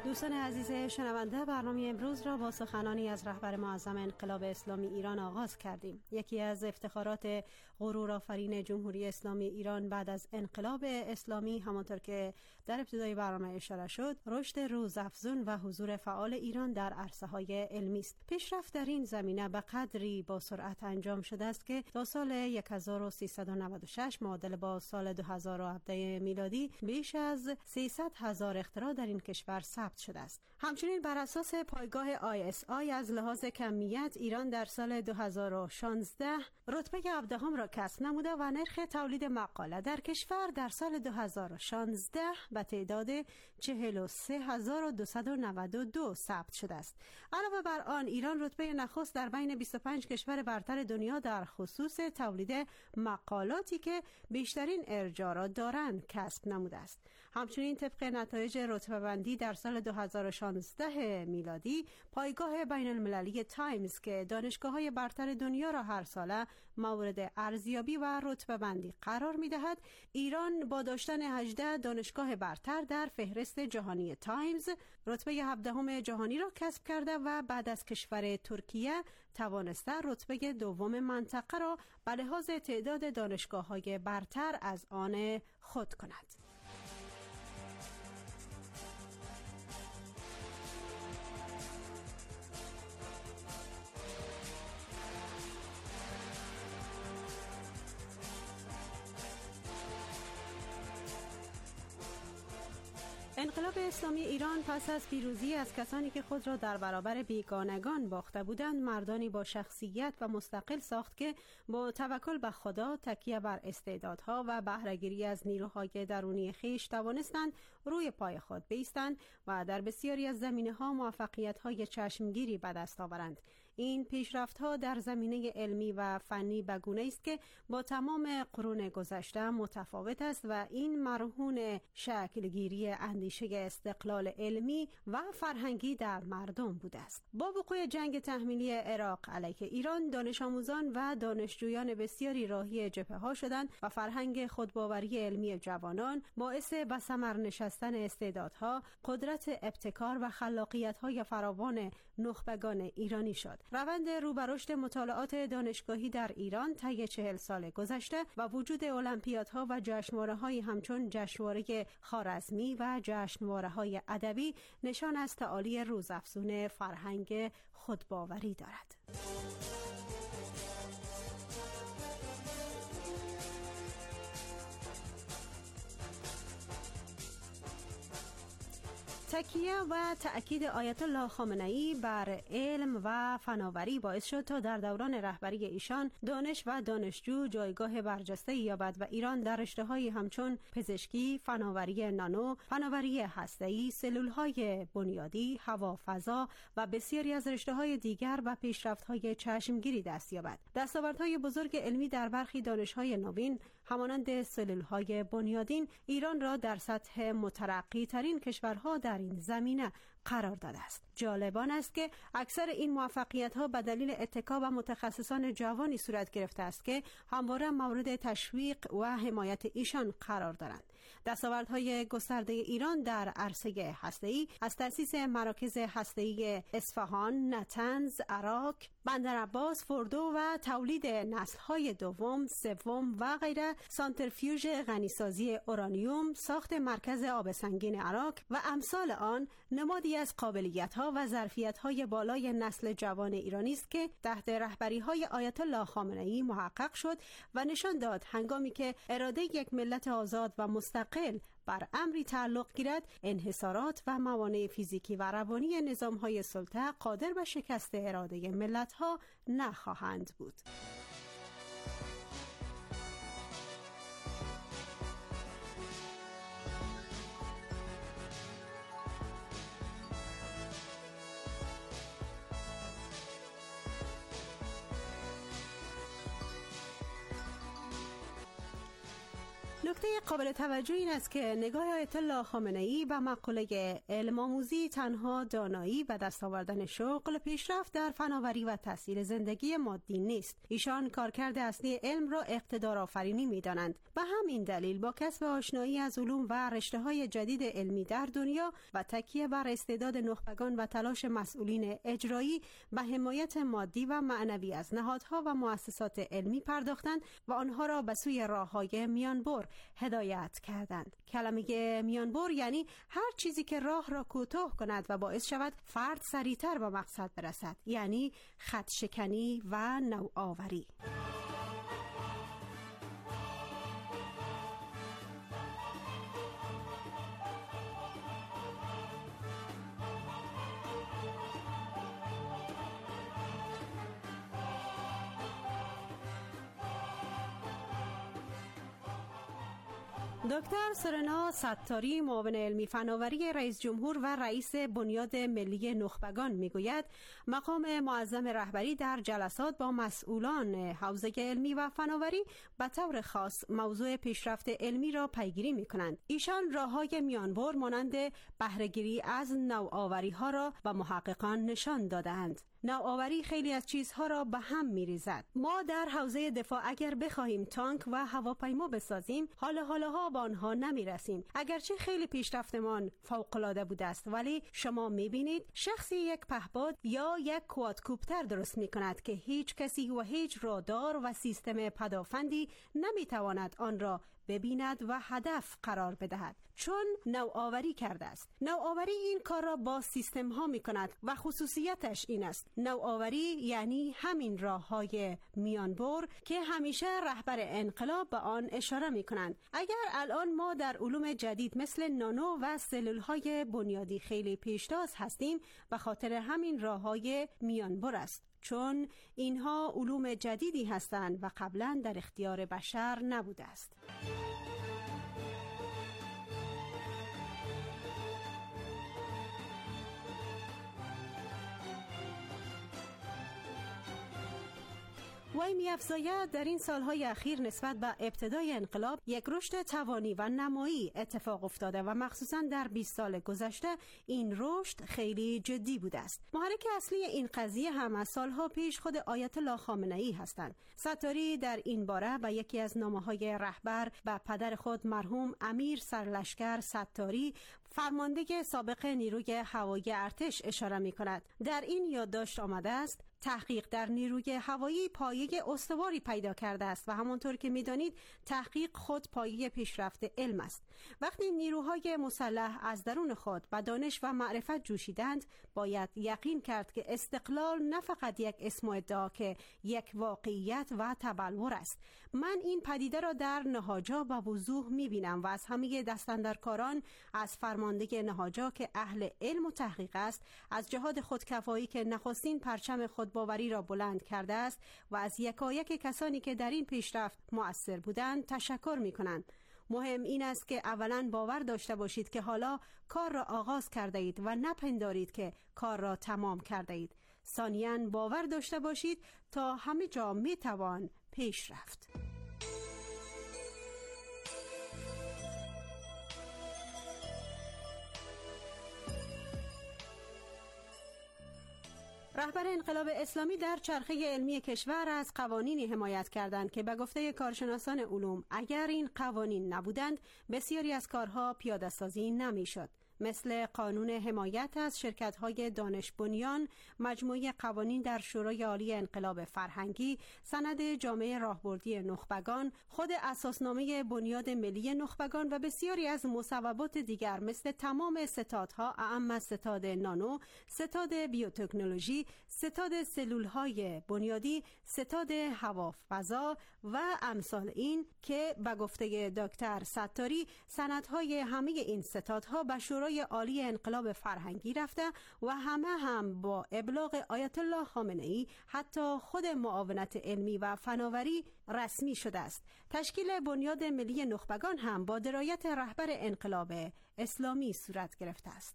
[SPEAKER 16] دوستان عزیز شنونده، برنامه امروز را با سخنانی از رهبر معظم انقلاب اسلامی ایران آغاز کردیم. یکی از افتخارات غرورآفرین جمهوری اسلامی ایران بعد از انقلاب اسلامی، همانطور که در ابتدای برنامه اشاره شد، رشد روزافزون و حضور فعال ایران در عرصه‌های علمی است. پیشرفت در این زمینه به قدری با سرعت انجام شده است که تا سال هزار و سیصد و نود و شش معادل با سال دو هزار و هفده میلادی بیش از سیصد هزار اختراع در این کشور ثبت شده است. همچنین بر اساس پایگاه آی اس آی از لحاظ کمیت ایران در سال دو هزار و شانزده رتبه هفدهم را کسب نموده و نرخ تولید مقاله در کشور در سال دو هزار و شانزده به تعداد چهل و سه هزار و دویست و نود و دو ثبت شده است. علاوه بر آن ایران رتبه نخست در بین بیست و پنج کشور برتر دنیا در خصوص تولید مقالاتی که بیشترین ارجاع را دارند کسب نموده است. همچنین طبق نتایج رتبه بندی در سال دو هزار و شانزده میلادی پایگاه بین المللی تایمز که دانشگاه‌های برتر دنیا را هر ساله مورد ارزیابی و رتبه بندی قرار می‌دهد، ایران با داشتن هجده دانشگاه برتر در فهرست جهانی تایمز رتبه هفدهم جهانی را کسب کرده و بعد از کشور ترکیه توانسته رتبه دوم منطقه را به لحاظ تعداد دانشگاه‌های برتر از آن خود کند. انقلاب اسلامی ایران پس از پیروزی از کسانی که خود را در برابر بیگانگان باخته بودند، مردانی با شخصیت و مستقل ساخت که با توکل به خدا، تکیه بر استعدادها و بهره‌گیری از نیروهای درونی خویش توانستند روی پای خود بایستند و در بسیاری از زمینه‌ها موفقیت‌های چشمگیری به دست آورند. این پیشرفت‌ها در زمینه علمی و فنی به گونه‌ای است که با تمام قرون گذشته متفاوت است و این مرهون شکلگیری اندیشه استقلال علمی و فرهنگی در مردم بوده است. با وقوع جنگ تحمیلی عراق علیه ایران، دانش آموزان و دانشجویان بسیاری راهی جبهه‌ها شدند و فرهنگ خودباوری علمی جوانان باعث به ثمر نشستن استعدادها، قدرت ابتکار و خلاقیت‌های فراوان نخبگان ایرانی شد. روند رو به رشد مطالعات دانشگاهی در ایران طی چهل سال گذشته و وجود المپیادها و جشنواره‌های همچون جشنواره خوارزمی و جشنواره‌های ادبی نشان از تعالی روزافزون فرهنگ خودباوری دارد. تکیه و تأکید آیت الله خامنه‌ای بر علم و فناوری باعث شد تا در دوران رهبری ایشان دانش و دانشجو جایگاه برجسته یابد و ایران در رشته‌های همچون پزشکی، فناوری نانو، فناوری هسته‌ای، سلول‌های بنیادی، هوافضا و بسیاری از رشته‌های دیگر و پیشرفت‌های چشمگیری دست یابد. دستاوردهای بزرگ علمی در برخی دانش‌های نوین همانند سلول‌های بنیادین ایران را در سطح مترقی ترین کشورها در این زمینه قرار داده است. جالبان است که اکثر این موفقیت‌ها به دلیل اتکا به متخصصان جوانی صورت گرفته است که همواره مورد تشویق و حمایت ایشان قرار دارند. دستاوردهای گسترده ایران در عرصه هسته‌ای از تأسیس مراکز هسته‌ای اصفهان، نطنز، عراق، بندرعباس، فردو و تولید نسل‌های دوم، سوم و غیره، سانترفیوژ غنیسازی اورانیوم، ساخت مرکز آب سنگین عراق و امثال آن نمادی از قابلیت‌ها و ظرفیت‌های بالای نسل جوان ایرانی است که تحت رهبری‌های آیت الله خامنه‌ای محقق شد و نشان داد هنگامی که اراده یک ملت آزاد و مستقل بر امری تعلق گیرد، انحصارات و موانع فیزیکی و روانی نظام‌های سلطه قادر به شکست اراده ملت‌ها نخواهند بود. نکته قابل توجه این است که نگاه آیت الله خامنه‌ای به مقوله علم آموزی تنها دانایی و دست آوردن شغل، پیشرفت در فناوری و تسهیل زندگی مادی نیست. ایشان کارکرد اصلی علم را اقتدار آفرینی می‌دانند. به همین دلیل با کسب آشنایی از علوم و رشته‌های جدید علمی در دنیا و تکیه بر استعداد نخبگان و تلاش مسئولین اجرایی به حمایت مادی و معنوی از نهادها و مؤسسات علمی پرداختند و آنها را به سوی راه‌های میانبر هدایت کردند. کلمه میانبر یعنی هر چیزی که راه را کوتاه کند و باعث شود فرد سریعتر به مقصد برسد، یعنی خط شکنی و نوآوری. دکتر سرنا ستاری، معاون علمی فناوری رئیس جمهور و رئیس بنیاد ملی نخبگان میگوید مقام معظم رهبری در جلسات با مسئولان حوزه علمی و فناوری به طور خاص موضوع پیشرفت علمی را پیگیری میکنند. ایشان راههای میانبر مانند بهره‌گیری از نوآوری‌ها را به محققان نشان دادند. نوآوری خیلی از چیزها را به هم می‌ریزد. ما در حوزه دفاع اگر بخواهیم تانک و هواپیما بسازیم، حال حالاها با آنها نمی‌رسیم. اگرچه خیلی پیشرفتمان فوق‌العاده بوده است، ولی شما می‌بینید شخصی یک پهپاد یا یک کوادکوپتر درست می‌کند که هیچ کسی و هیچ رادار و سیستم پدافندی نمی‌تواند آن را ببیند و هدف قرار بدهد، چون نوآوری کرده است. نوآوری این کار را با سیستم ها می کند و خصوصیتش این است. نوآوری یعنی همین راه های میانبر که همیشه رهبر انقلاب به آن اشاره می کنند. اگر الان ما در علوم جدید مثل نانو و سلول های بنیادی خیلی پیشتاز هستیم، به خاطر همین راه های میانبر است، چون اینها علوم جدیدی هستند و قبلا در اختیار بشر نبوده است. وی می‌افزاید در این سالهای اخیر نسبت به ابتدای انقلاب یک رشد توانی و نمایی اتفاق افتاده و مخصوصاً در بیست سال گذشته این رشد خیلی جدی بوده است. محرک اصلی این قضیه هم از سالها پیش خود آیت الله خامنه‌ای هستند. ستاری در این باره به یکی از نامه‌های رهبر به پدر خود مرحوم امیر سرلشکر ستاری، فرمانده سابق نیروی هوایی ارتش اشاره می‌کند. در این یادداشت آمده است: تحقیق در نیروی هوایی پایه استواری پیدا کرده است و همانطور که می‌دانید تحقیق خود پایه پیشرفت علم است. وقتی نیروهای مسلح از درون خود به دانش و معرفت جوشیدند، باید یقین کرد که استقلال نه فقط یک اسم و ادعا که یک واقعیت و تبلور است. من این پدیده را در نهاجا به وضوح می‌بینم و از همه دستاندرکاران، از فرمانده نهاجا که اهل علم و تحقیق است، از جهاد خودکفایی که نخستین پرچم خودباوری را بلند کرده است و از یکایک کسانی که در این پیشرفت مؤثر بودند تشکر می‌کنند. مهم این است که اولاً باور داشته باشید که حالا کار را آغاز کرده اید و نپندارید که کار را تمام کرده اید. ثانیاً باور داشته باشید تا همه جا می‌توان پیش رفت. رهبر انقلاب اسلامی در چرخه علمی کشور از قوانینی حمایت کردند که به گفته کارشناسان علوم اگر این قوانین نبودند بسیاری از کارها پیاده سازی نمی‌شد، مثل قانون حمایت از شرکت‌های دانش بنیان، مجموعه قوانین در شورای عالی انقلاب فرهنگی، سند جامعه راهبردی نخبگان، خود اساسنامه بنیاد ملی نخبگان و بسیاری از مصوبات دیگر مثل تمام ستادها، اعم از ستاد نانو، ستاد بیوتکنولوژی، ستاد سلول‌های بنیادی، ستاد هوافضا و امثال این که به گفته دکتر ستاری سندهای همه این ستادها به شورای عالی انقلاب فرهنگی رفته و همه هم با ابلاغ آیت الله خامنه‌ای حتی خود معاونت علمی و فناوری رسمی شده است. تشکیل بنیاد ملی نخبگان هم با درایت رهبر انقلاب اسلامی صورت گرفته است.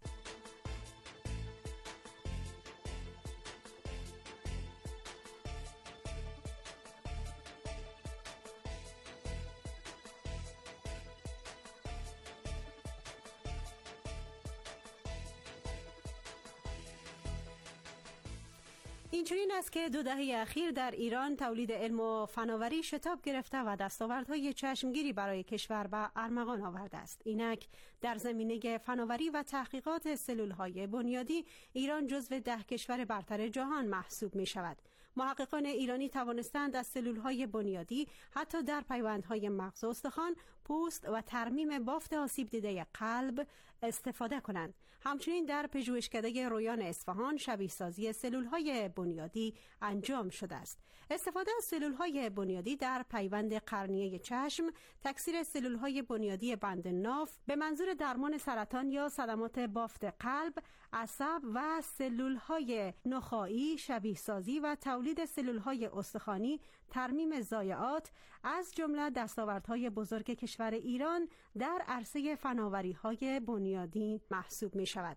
[SPEAKER 16] اینچنین است که دو دهه اخیر در ایران تولید علم و فناوری شتاب گرفته و دستاوردهای چشمگیری برای کشور به ارمغان آورده است. اینک در زمینه فناوری و تحقیقات سلولهای بنیادی ایران جزو ده کشور برتر جهان محسوب می شود. محققان ایرانی توانستند از سلولهای بنیادی حتی در پیوندهای مغز و استخوان، پوست و ترمیم بافت آسیب دیده قلب استفاده کنند. همچنین در پژوهشکده رویان اصفهان شبیه سازی سلولهای بنیادی انجام شده است. استفاده از سلولهای بنیادی در پیوند قرنیه چشم، تکثیر سلولهای بنیادی بند ناف به منظور درمان سرطان یا صدمات بافت قلب، عصب و سلولهای نخاعی، شبیه سازی و تولید سلولهای استخوانی، ترمیم ضایعات از جمله دستاوردهای بزرگ کشور ایران در عرصه فناوری‌های بنیادی محسوب می شود.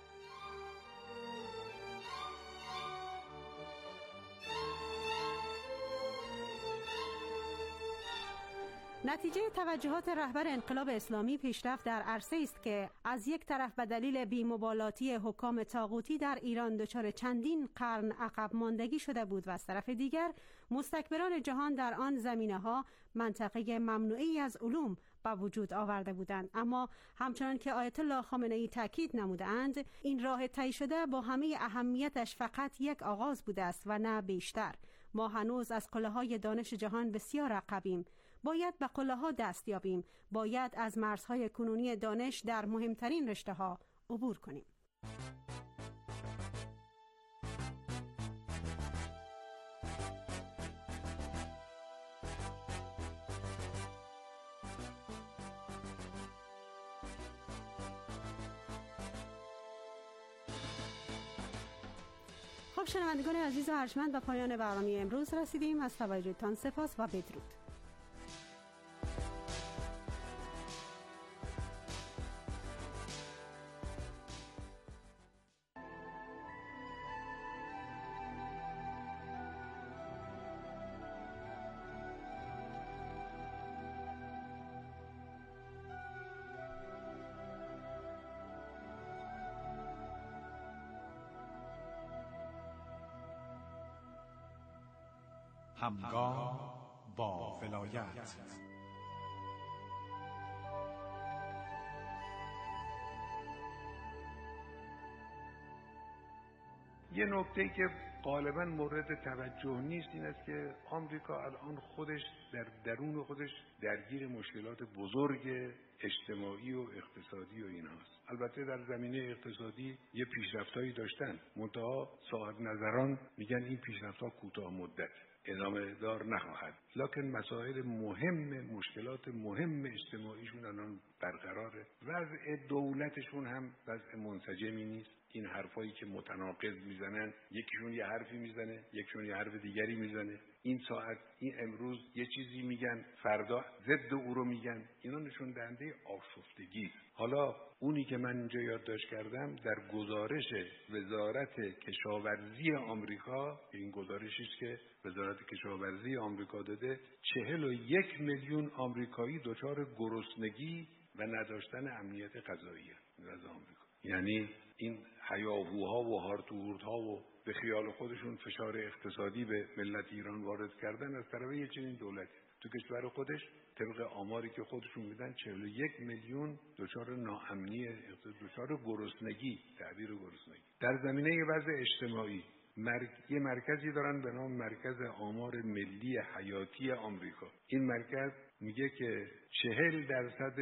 [SPEAKER 16] نتیجه توجهات رهبر انقلاب اسلامی پیشرفت در عرصه است که از یک طرف به دلیل بی‌مبالاتی حکام طاغوتی در ایران دچار چندین قرن عقب ماندگی شده بود و از طرف دیگر مستکبران جهان در آن زمینه‌ها منطقه ممنوعی از علوم به وجود آورده بودند. اما همچنان که آیت الله خامنه‌ای تاکید نمودند، این راه طی شده با همه اهمیتش فقط یک آغاز بوده است و نه بیشتر. ما هنوز از قله‌های دانش جهان بسیار عقبیم. باید به قله‌ها دست یابیم. باید از مرزهای کنونی دانش در مهمترین رشته‌ها عبور کنیم. خب شنوندگان عزیز و ارجمند، به پایان برنامه امروز رسیدیم. از توجهتان سپاس و بدرود.
[SPEAKER 7] همگام با ولایت.
[SPEAKER 14] یه نکته که غالبا مورد توجه نیست این است که آمریکا الان خودش در درون خودش درگیر مشکلات بزرگ اجتماعی و اقتصادی و ایناست. البته در زمینه اقتصادی یه پیشرفتایی داشتن، منتها صاحب نظران میگن این پیشرفت‌ها کوتاه مدت، ادامه دار نخواهد. لکن مسائل مهم، مشکلات مهم اجتماعیشون الان برقراره. وضع دولتشون هم وضع منسجمی نیست. این حرفایی که متناقض میزنن، یکیشون یه حرفی میزنه، یکیشون یه حرف دیگری میزنه. این ساعت، این امروز یه چیزی میگن، فردا ضد او رو میگن. اینا نشون دهنده آشفتگی. حالا اونی که من اینجا یادداشت کردم در گزارش وزارت کشاورزی آمریکا، این گزارشی است که وزارت کشاورزی آمریکا داده، چهل و یک میلیون آمریکایی دچار گرسنگی و نداشتن امنیت غذایی از آمریکا. یعنی این هیاهوها و هارتوهورتها و به خیال خودشون فشار اقتصادی به ملت ایران وارد کردن از طرف یه چنین دولتی. تو کشور خودش طبق آماری که خودشون میدن چهل و یک میلیون دچار ناامنی، دچار گرسنگی، تعبیر گرسنگی. در زمینه وضع اجتماعی مرک... یه مرکزی دارن به نام مرکز آمار ملی حیاتی آمریکا. این مرکز میگه که چهل درصد